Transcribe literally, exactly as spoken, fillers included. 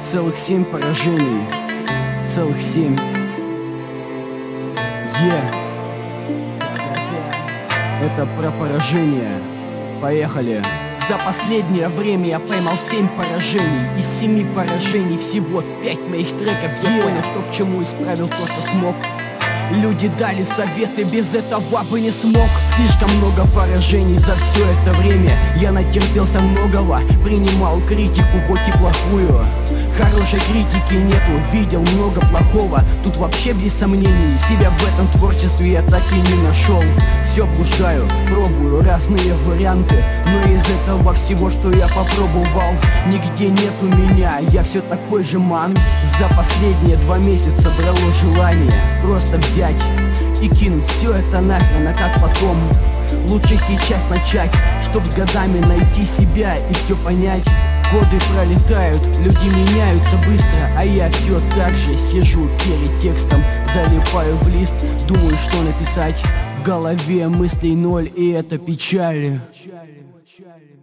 Целых семь поражений. Целых семь. Е. Это про поражение. Поехали. За последнее время я поймал семь поражений. Из семи поражений всего пять моих треков. Я yeah. понял, что к чему исправил то, что смог. Люди дали советы, без этого бы не смог. Слишком много поражений за все это время. Я натерпелся многого, принимал критику, хоть и плохую. Хорошей критики нету, видел много плохого. Тут вообще без сомнений, себя в этом творчестве я так и не нашел. Все блуждаю, пробую разные варианты, но из этого всего, что я попробовал, нигде нету меня, я все такой же ман. За последние два месяца брало желание просто взять и кинуть все это нахрен, а как потом? Лучше сейчас начать, чтоб с годами найти себя и все понять. Годы пролетают, люди меняются быстро, а я все так же сижу перед текстом, залипаю в лист, думаю, что написать. В голове мыслей ноль, и это печаль.